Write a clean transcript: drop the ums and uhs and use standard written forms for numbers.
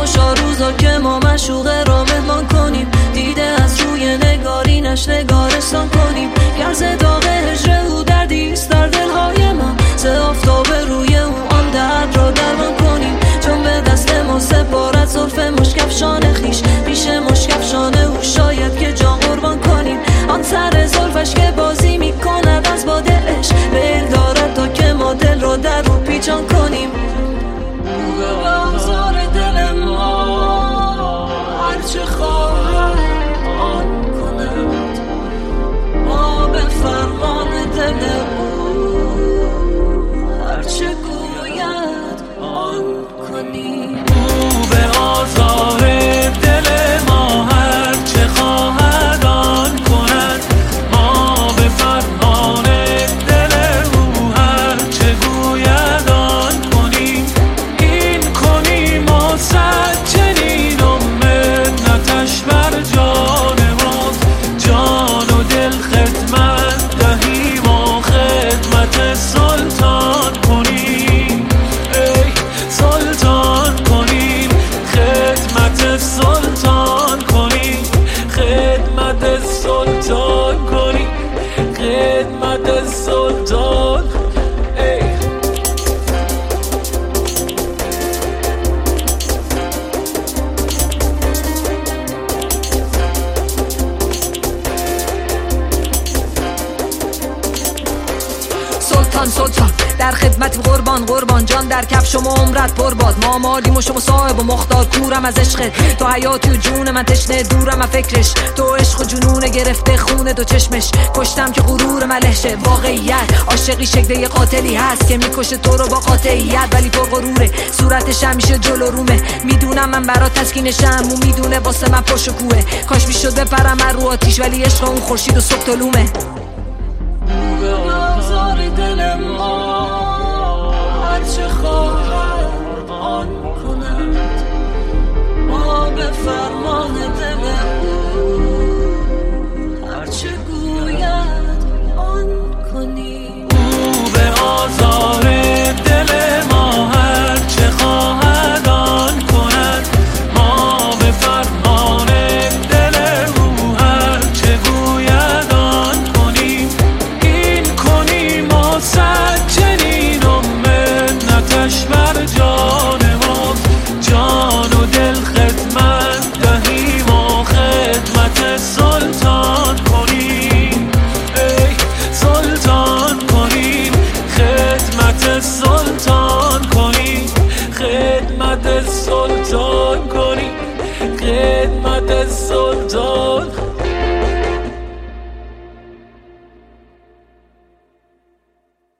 خوشا روزا که ما مشوقه را مهمان کنیم، دیده از روی نگارینش نگارستان کنیم. گرز داغ هجر او دردیست در دلهای ما، ز آفتاب روی او آن درد را درمان کنیم. چون به دست ما سپارد زلف مشکفشان خیش، پیش مشکفشان او شاید که جان قربان کنیم. آن سر زلفش که بازی میکند از با دلش، میل دارد تا که ما دل را در رو پیچان کنیم. او به بازار دل ما هرچه خواهد آن کند، ما به فرمان دل او هرچه گوید آن کنیم. او به آزار دل ما هرچه خواهد آن کند، ما به فرمان دل او هرچه گوید آن کنیم. این کنیم و صد چنین و منتش بر جان ماست، جان و دل خدمت دهیم و خدمت سلطان کنیم. ای سلطان کنیم، خدمت سلطان کنیم، خدمت سلطان کنیم، خدمت سلطان. ای سلطان سلطان در خدمت قربان، قربان جان در کف شما عمرت پر باد. ما مالیم و شما صاحب و مختار، کورم از عشقت تو حیاتی و جون من تشنه، دورم از فکرش تو عشق و جنون گرفته خونه دو چشمش. کشتم که غرور ملهشه واقعیت، عاشقی شکل قاتلی هست که میکشه تو رو با قاطعیت، ولی پر غروره صورتش همیشه جلو رومه. میدونم من برات تسکینشم، اون میدونه واسه من پشت و کوه. کاش میشد بپرم رو آتیش، ولی عشق اون خورشید و صبح طلومه. به آزار دل ما هرچه خواهد آن